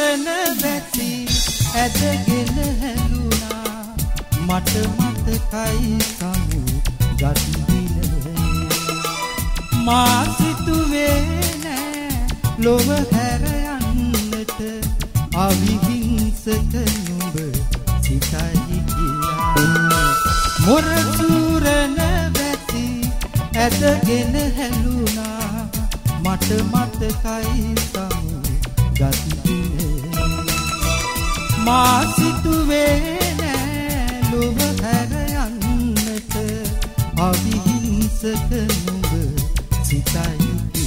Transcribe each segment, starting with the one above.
සූරන වැසි ඇදගෙන හැලුණා මට මතකයි සමු ගත් දින මා සිතුවේ නෑ ලොව හැර යන්නට අවිහිංසක නුඹ සිතයි කියා මොර සූරන වැසි ඇදගෙන හැලුණා මට මතකයි සමු ගත් දින මා සිතුවේ නෑ ලොව හැර යන්නට අවිහිංසක නුඹ සිතයි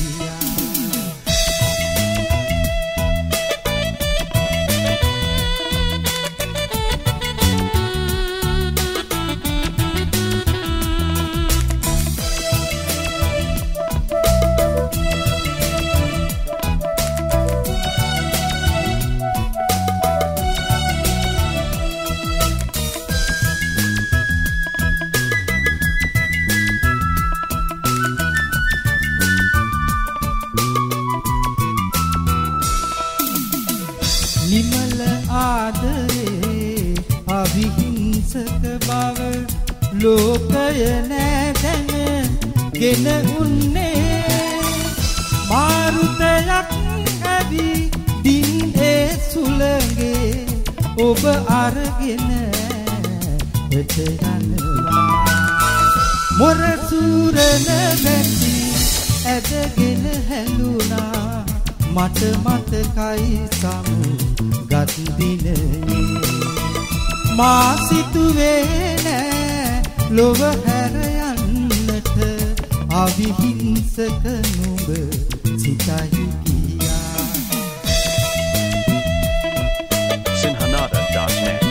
නිමල ආදරේ අවිහිංසක බව ලෝකය නෑදැන ගෙන උන්නේ මාරුතයක් ඇවි දින් ඒ සුළඟේ ඔබ අරගෙන එත යනවා මොර සූරන වැසි ඇදගෙන හැලුණා මට මතකයි සමු ගත් දිනේ මා සිතුවේ නෑ ලොව හැර යන්නට අවිහිංසක නුඹ සිතයි කියා Sinhanada.net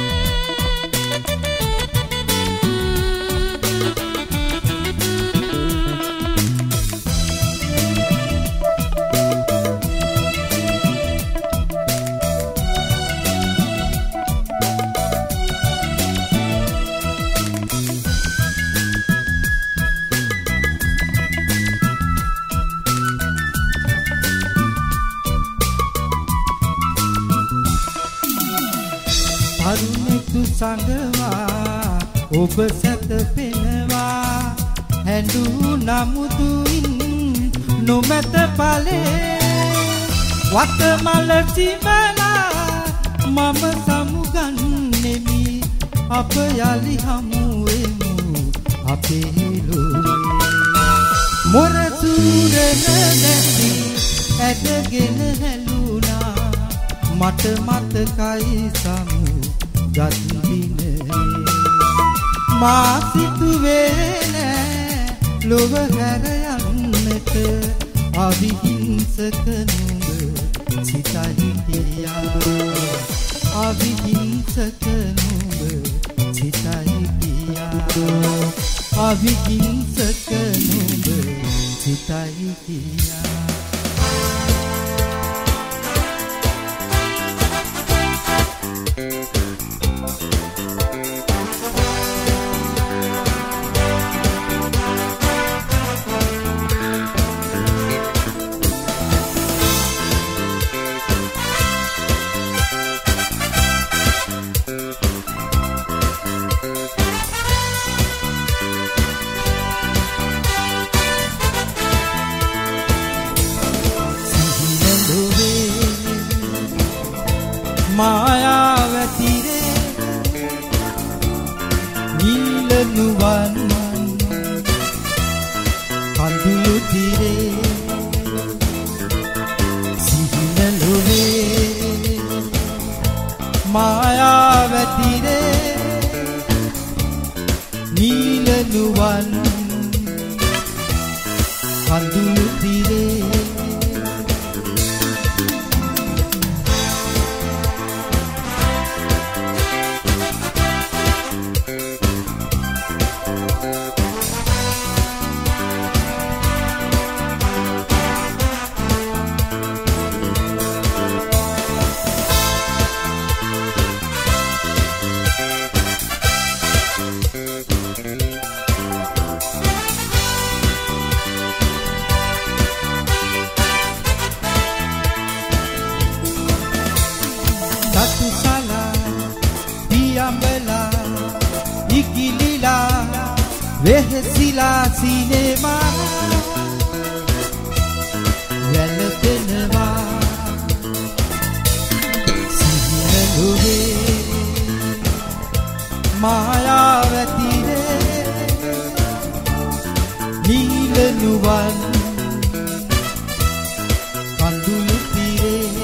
අරුණෙතු සංගවා ඔබ සැතපෙනවා හැඬු නමුදුයින් නොමැත ඵලේ වතමල සිමලා මම සමුගන්නෙමි අප යලි හමුවෙමු අපේ ලෝකේ මොර සූරන නැති ඇදගෙන හැලුණා මට මතකයි සමු ගත් දිනේ මා සිතුවේ නෑ ලොව හැර යන්නට අවිහිංසක නුඹ සිතයි කියා අවිහිංසක නුඹ සිතයි කියා අවිහිංසක නුඹ සිතයි කියා මායාවතිරේ නිල නුවන් කඳුළු තිරේ සිහින ලොවේ මායාවතිරේ නිල නුවන් කඳුළු තිරේ වෙහෙසිලා සිනේමා වැළපෙනවා සිහිනලුවේ මායාවතිරේ නීලනුවන් කඳුළු තිරේ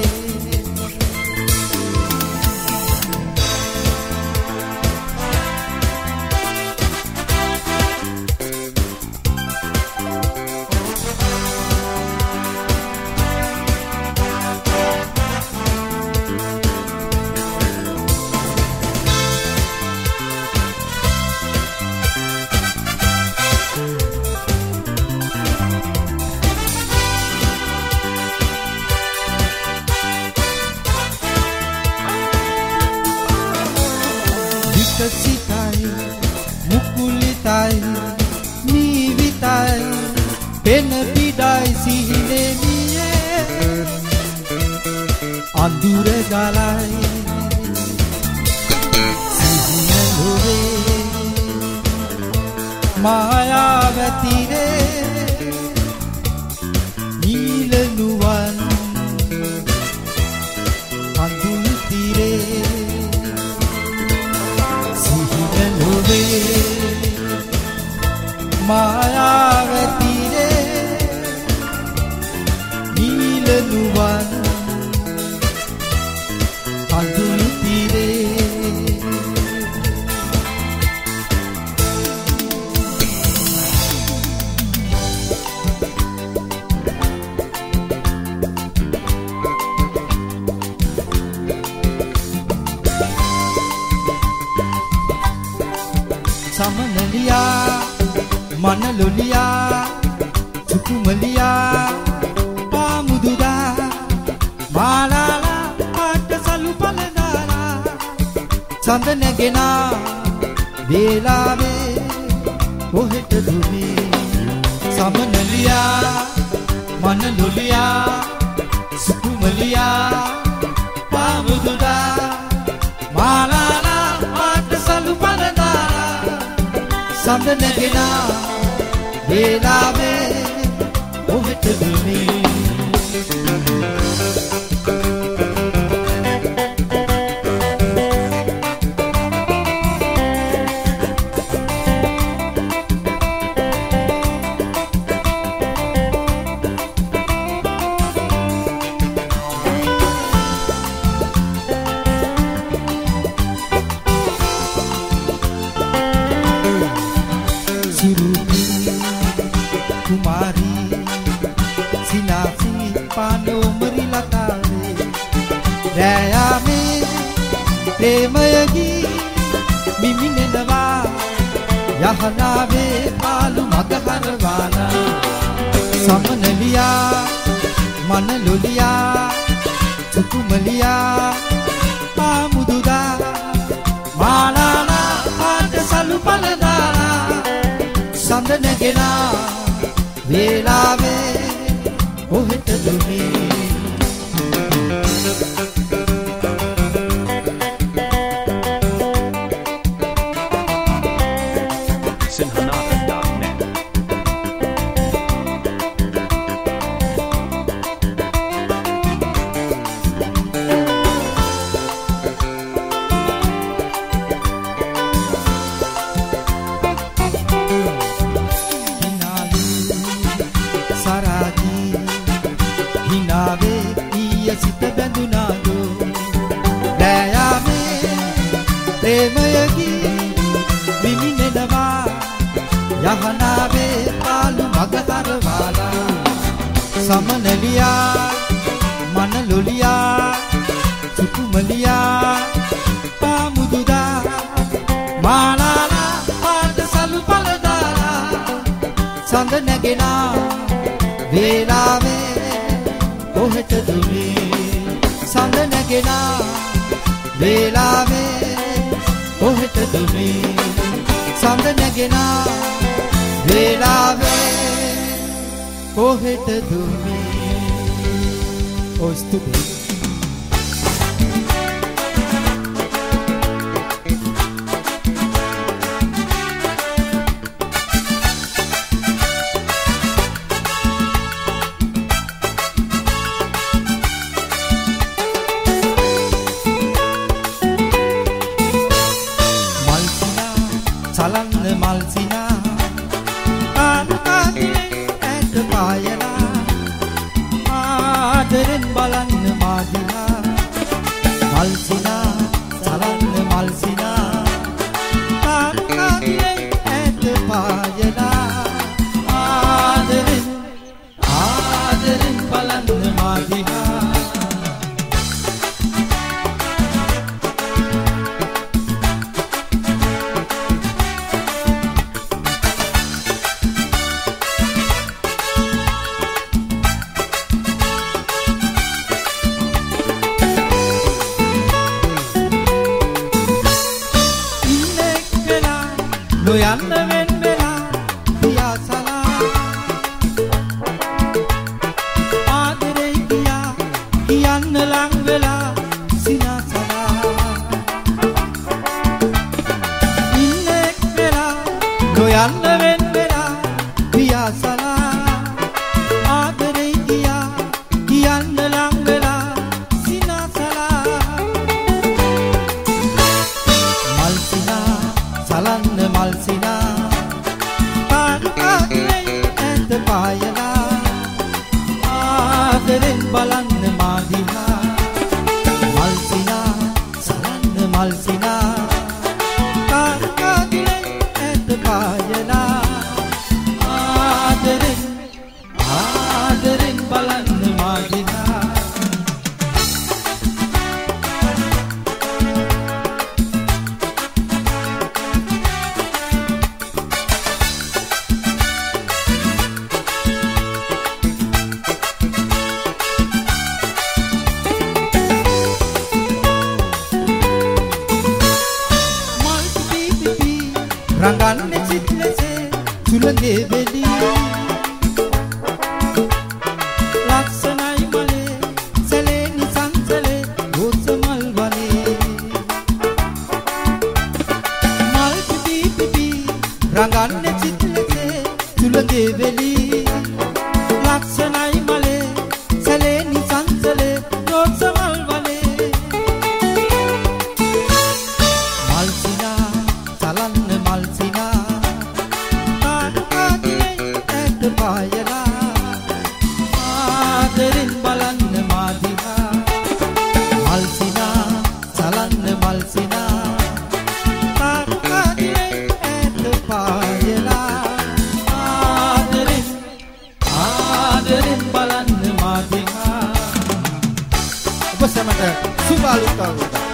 Sitai, mukulitai, nivitai, penapidai sihilemiye, andure galai, sihinalove, mayavatire, nilanuwan, andure tire. මායාවතිරේ නීලනුවන් කඳුළු තිරේ සමනලියා මනලොලියා චුකුමලියා පාමුදුදා මාලාලා පාටසලු පලදාලා සඳ නැගෙනා වේලාවේ කොහෙට දුමේ සමනලියා මනලොලියා චුකුමලියා පාමුදුදා මාලාලා පාටසලු පලදාලා සඳ නැගෙනා වේලාවේ කොහෙට දුමේ Kumari sinasi panomari latale rayame premayagi miminenawa yahanave palu magaharwana samanaliya manaloliya chukumaliya pamududa malala padasalu paladala sandnagena වේලාවේ කොහෙට දුමේ Sinhanatha.net saragi hinave iya sita bendunado dayame premayagi miminenawa yahanave palu magaharwala samanaliya manaloliya chukumaliya pamududa malala padasalu paladala sand nagena වේලාවේ කොහෙට දුමේ සඳ නැගෙනා වේලාවේ කොහෙට දුමේ සඳ නැගෙනා වේලාවේ කොහෙට දුමේ ඔය ස්තුතියි ආදරෙන් බලන්න මාදිනා මල්සිනා සලන්න මල්සිනා තාරකාගේ ඇත පායලා ආදරෙන් බලන්න මාදිනා නොයන්න වෙන් වෙලා පියාසලා ආදරේ කියා කියන්න ලං වෙලා සිනාසලා ඉන්නේ වෙලා නොයන්න වෙන් වෙලා පියාසලා ආදරේ කියා කියන්න ලං වෙලා සිනාසලා මල්සිනා සලන්න මල්සිනා තාරකාගේ ඇත පායලා ආදරෙන් බලන්න මාදිනා මල්සිනා සලන්න මල්සිනා තාරකාගේ ඇත පායලා ආදරෙන් බලන්න මාදිනා රඟන්නේ සිත් ලෙසේ සුළඟේ වෙලී ලක්ෂණයි මලේ සැලේ නිසංසලේ ගෝසමල් වනේ මල් පිපි රඟන්නේ සිත් ලෙසේ සුළඟේ වෙලී ලක්ෂණයි මලේ සැලේ නිසංසලේ ගෝසමල් වනේ මල්සිනා සලන්න මල්සිනා තාරකාගේ ඇත පායලා ආදරෙන් බලන්න මාදිනා මල්සිනා සලන්න මල්සිනා තාරකාගේ ඇත පායලා ආදරෙන් බලන්න මාදිනා ඔබ සැමට සුබ අලුත් අවුරුද්දක්